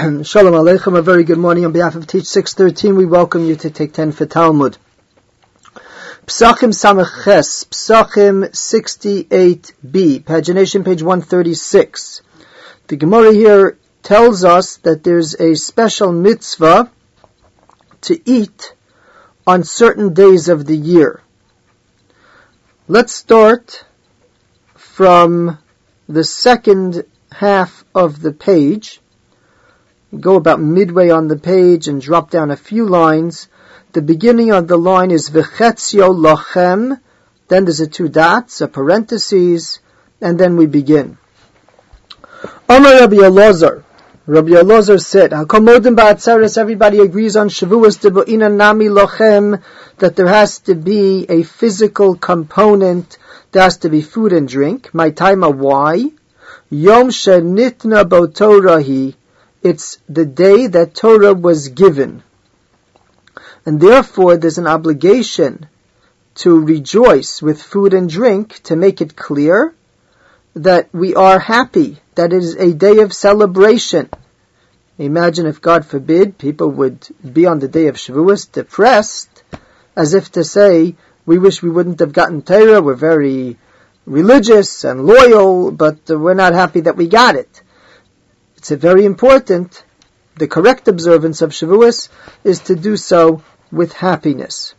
Shalom Aleichem, a very good morning. On behalf of Teach 613, we welcome you to take 10 for Talmud. Psachim Samech Ches, Psachim 68b, pagination page 136. The Gemara here tells us that there's a special mitzvah to eat on certain days of the year. Let's start from the second half of the page. Go about midway on the page and drop down a few lines. The beginning of the line is V'chetzio lochem, then there's a two dots, a parentheses, and then we begin. Amar Rabbi Elazar said, Hakomodim ba'atzeres, everybody agrees on Shavuos debu'ina nami lochem, that there has to be a physical component, there has to be food and drink. My time, why? Yom shenitna bo Torahi, it's the day that Torah was given. And therefore there's an obligation to rejoice with food and drink to make it clear that we are happy, that it is a day of celebration. Imagine if, God forbid, people would be on the day of Shavuos depressed, as if to say, we wish we wouldn't have gotten Torah, we're very religious and loyal, but we're not happy that we got it. It's very important. The correct observance of Shavuos is to do so with happiness.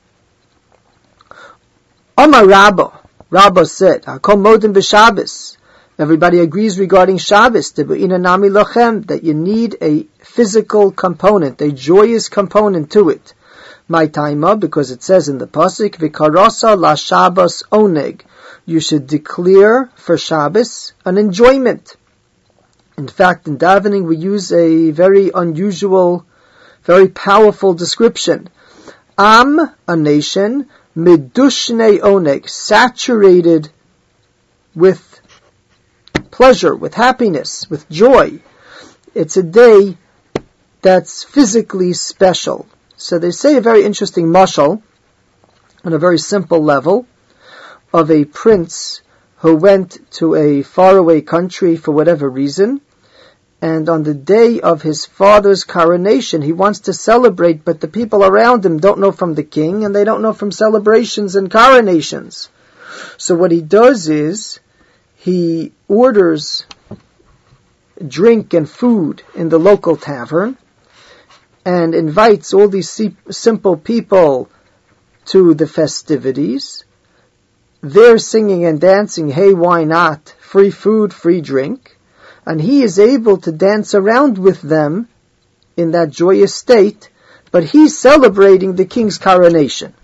Amar Rabba said, Hakom modim b'Shabbos. Everybody agrees regarding Shabbos, debu'ina nami lochem, that you need a physical component, a joyous component to it. My taima, because it says in the pasuk, v'karasa la Shabbos oneg. You should declare for Shabbos an enjoyment. In fact, in davening we use a very unusual, very powerful description. Am, a nation, midushne oneg, saturated with pleasure, with happiness, with joy. It's a day that's physically special. So they say a very interesting mashal, on a very simple level, of a prince who went to a faraway country for whatever reason, and on the day of his father's coronation, he wants to celebrate, but the people around him don't know from the king, and they don't know from celebrations and coronations. So what he does is, he orders drink and food in the local tavern, and invites all these simple people to the festivities. They're singing and dancing, hey, why not? Free food, free drink. And he is able to dance around with them in that joyous state, but he's celebrating the king's coronation.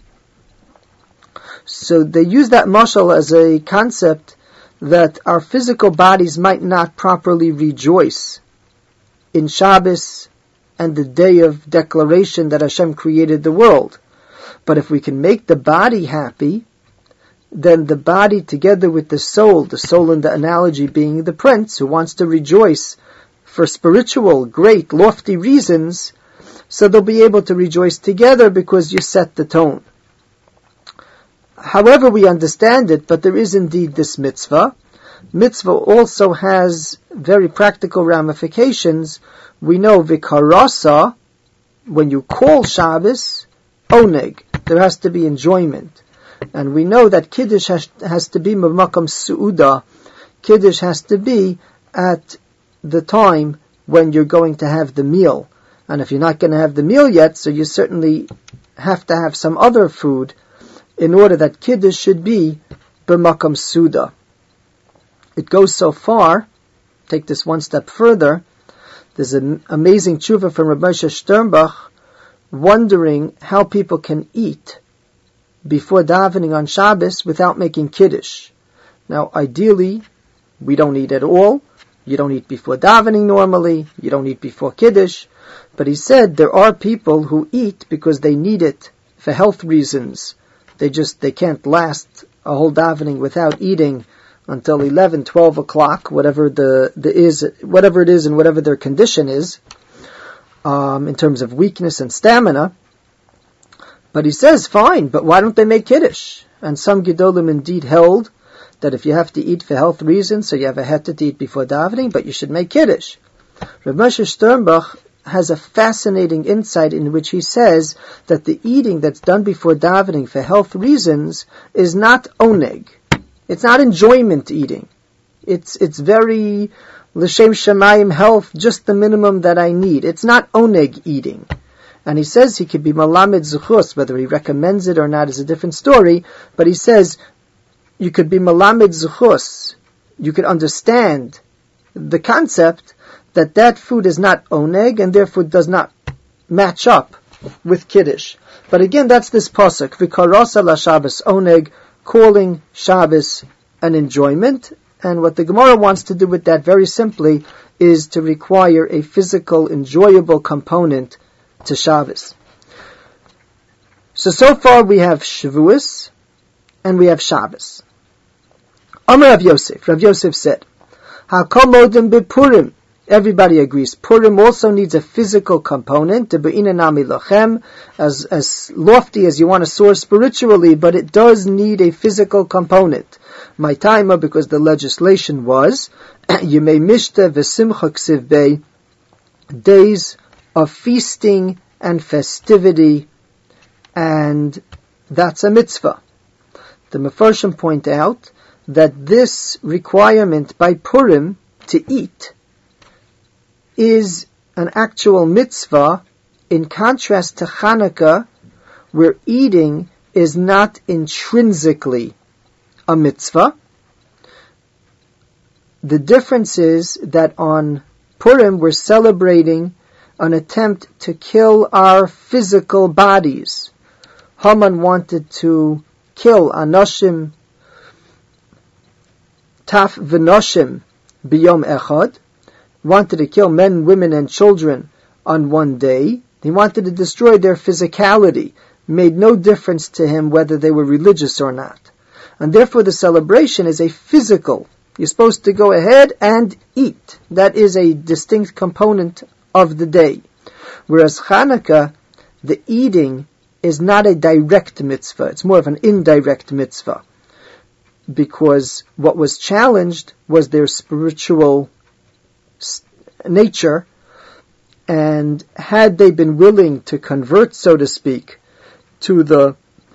So they use that mashal as a concept that our physical bodies might not properly rejoice in Shabbos and the day of declaration that Hashem created the world. But if we can make the body happy, then the body together with the soul in the analogy being the prince who wants to rejoice for spiritual, great, lofty reasons, so they'll be able to rejoice together because you set the tone. However we understand it, but there is indeed this mitzvah. Mitzvah also has very practical ramifications. We know vikarasa, when you call Shabbos, oneg, there has to be enjoyment. And we know that Kiddush has to be b'makam su'uda. Kiddush has to be at the time when you're going to have the meal. And if you're not going to have the meal yet, so you certainly have to have some other food in order that Kiddush should be b'makam su'uda. It goes so far, take this one step further, there's an amazing tshuva from Rav Moshe Sternbach wondering how people can eat before davening on Shabbos without making Kiddush. Now, ideally, we don't eat at all. You don't eat before davening normally. You don't eat before Kiddush. But he said there are people who eat because they need it for health reasons. They can't last a whole davening without eating until 11, 12 o'clock, whatever it is and whatever their condition is, in terms of weakness and stamina. But he says, fine, but why don't they make Kiddush? And some Gedolim indeed held that if you have to eat for health reasons, so you have a heter to eat before davening, but you should make Kiddush. Rav Moshe Sternbach has a fascinating insight in which he says that the eating that's done before davening for health reasons is not oneg. It's not enjoyment eating. It's very l'shem shamayim health, just the minimum that I need. It's not oneg eating. And he says he could be malamed zuchus, whether he recommends it or not is a different story, but he says you could be malamed zuchus. You could understand the concept that food is not oneg and therefore does not match up with Kiddush. But again, that's this pasuk, v'karasa la Shabbos oneg, calling Shabbos an enjoyment. And what the Gemara wants to do with that very simply is to require a physical, enjoyable component to Shabbos. So far we have Shavuos and we have Shabbos. Amar Rav Yosef said, Hakol modim b'Purim. Everybody agrees. Purim also needs a physical component, as lofty as you want to soar spiritually, but it does need a physical component. My timer, because the legislation was, Yemei Mishta v'Simcha Ksiv Bey, days of feasting and festivity, and that's a mitzvah. The Mefarshim point out that this requirement by Purim to eat is an actual mitzvah, in contrast to Chanukah, where eating is not intrinsically a mitzvah. The difference is that on Purim we're celebrating an attempt to kill our physical bodies. Haman wanted to kill Anoshim, Taf v'Noshim b'Yom Echad, wanted to kill men, women, and children on one day. He wanted to destroy their physicality. Made no difference to him whether they were religious or not. And therefore the celebration is a physical. You're supposed to go ahead and eat. That is a distinct component of the day. Whereas Chanukah, the eating is not a direct mitzvah. It's more of an indirect mitzvah. Because what was challenged was their spiritual nature, and had they been willing to convert, so to speak, to the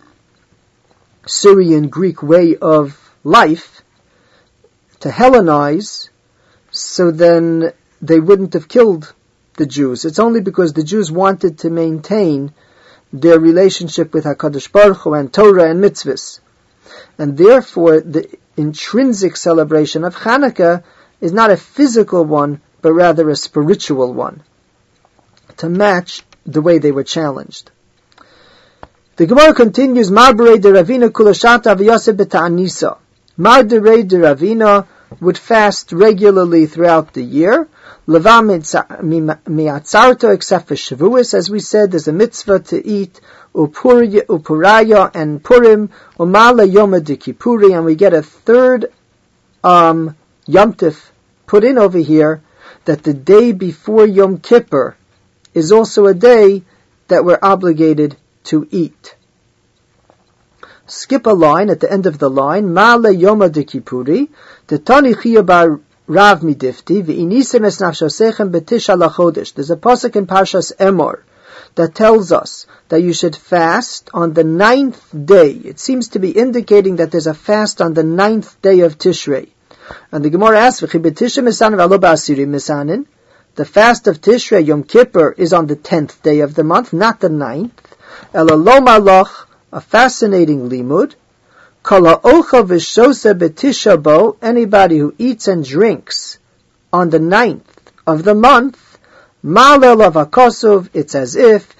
Syrian Greek way of life, to Hellenize, so then they wouldn't have killed the Jews. It's only because the Jews wanted to maintain their relationship with HaKadosh Baruch Hu and Torah and mitzvahs. And therefore the intrinsic celebration of Chanukah is not a physical one, but rather a spiritual one, to match the way they were challenged. The Gemara continues, Marberei de Ravina kulashata v'yosef b'ta'anisa. Marberei de Ravina would fast regularly throughout the year. Leva mi'atzarto, except for Shavuos, as we said, there's a mitzvah to eat upuraya and Purim, umala yoma de Kippuri, and we get a third Yom Tif put in over here, that the day before Yom Kippur is also a day that we're obligated to eat. Skip a line at the end of the line, Ma'ale Yoma de Kippuri, the Tani Chia bar Rav Midifti, V'inisem es nafshosechem betisha lachodesh. There's a pasuk in Parshas Emor that tells us that you should fast on the 9th day. It seems to be indicating that there's a fast on the 9th day of Tishrei. And the Gemara asks, the fast of Tishrei, Yom Kippur, is on the 10th day of the month, not the 9th. A fascinating limud. Anybody who eats and drinks on the 9th of the month, it's as if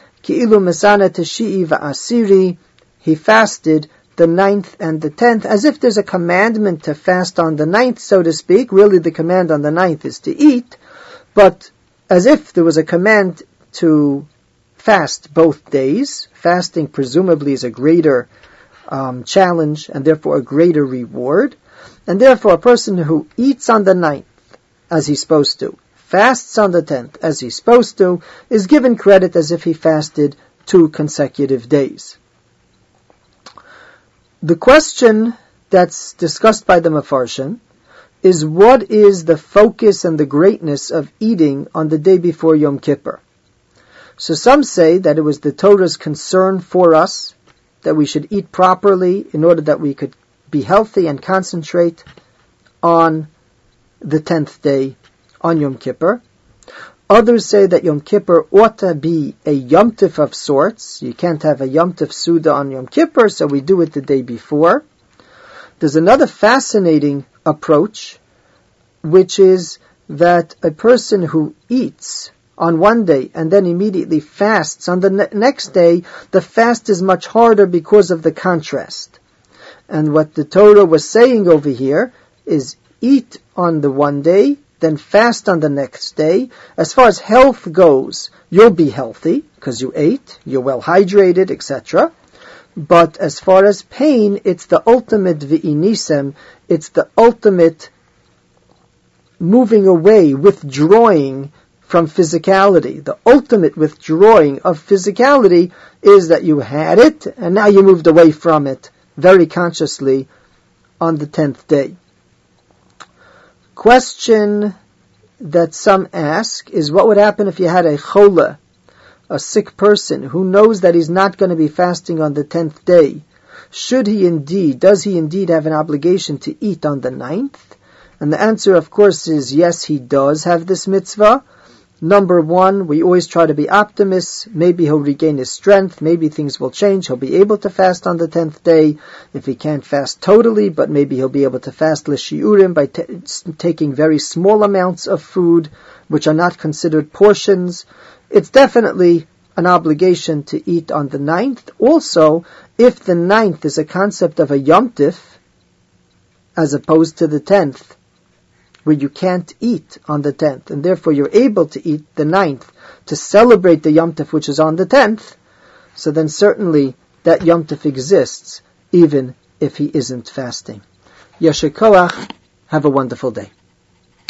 he fasted the 9th and the 10th, as if there's a commandment to fast on the 9th, so to speak. Really the command on the 9th is to eat, but as if there was a command to fast both days. Fasting presumably is a greater challenge and therefore a greater reward. And therefore a person who eats on the 9th as he's supposed to, fasts on the 10th as he's supposed to, is given credit as if he fasted 2 consecutive days. The question that's discussed by the Mefarshim is, what is the focus and the greatness of eating on the day before Yom Kippur? So some say that it was the Torah's concern for us that we should eat properly in order that we could be healthy and concentrate on the 10th day, on Yom Kippur. Others say that Yom Kippur ought to be a Yom Tif of sorts. You can't have a Yom Tif Suda on Yom Kippur, so we do it the day before. There's another fascinating approach, which is that a person who eats on one day and then immediately fasts on the next day, the fast is much harder because of the contrast. And what the Torah was saying over here is eat on the one day, then fast on the next day. As far as health goes, you'll be healthy because you ate, you're well hydrated, etc. But as far as pain, it's the ultimate v'inisem, it's the ultimate moving away, withdrawing from physicality. The ultimate withdrawing of physicality is that you had it and now you moved away from it very consciously on the 10th day. Question that some ask is, what would happen if you had a chola, a sick person who knows that he's not going to be fasting on the 10th day? Does he indeed have an obligation to eat on the 9th? And the answer, of course, is yes, he does have this mitzvah. Number one, we always try to be optimists. Maybe he'll regain his strength. Maybe things will change. He'll be able to fast on the 10th day. If he can't fast totally, but maybe he'll be able to fast l'shiurim by taking very small amounts of food, which are not considered portions. It's definitely an obligation to eat on the 9th. Also, if the 9th is a concept of a Yom Tif, as opposed to the 10th, where you can't eat on the 10th, and therefore you're able to eat the 9th to celebrate the Yom Tov which is on the 10th, so then certainly that Yom Tov exists, even if he isn't fasting. Yasher Koach, have a wonderful day.